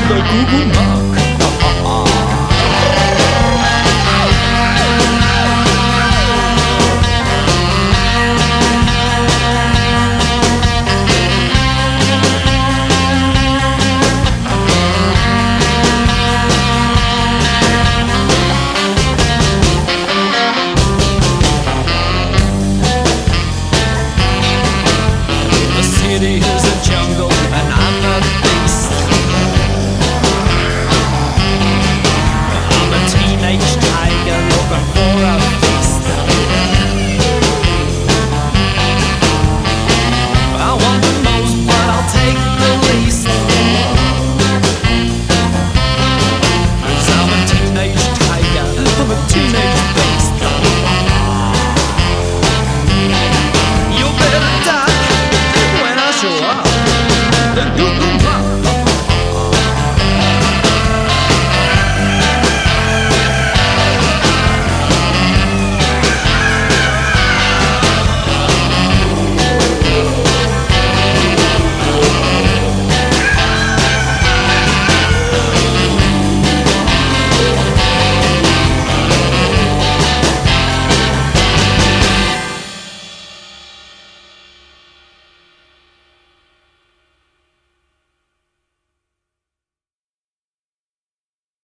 the Google Mark. The city is a jungle and I'm a beast. I'm a teenage tiger looking for a feast. I want the most, but I'll take the least. 'Cause I'm a teenage tiger, I'm a teenage beast. You better duck when I show up. The Google